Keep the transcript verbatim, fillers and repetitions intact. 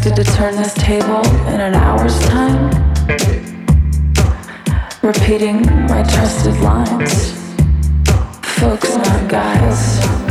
expected to turn this table in an hour's time? Repeating my trusted lines. Folks, not guys.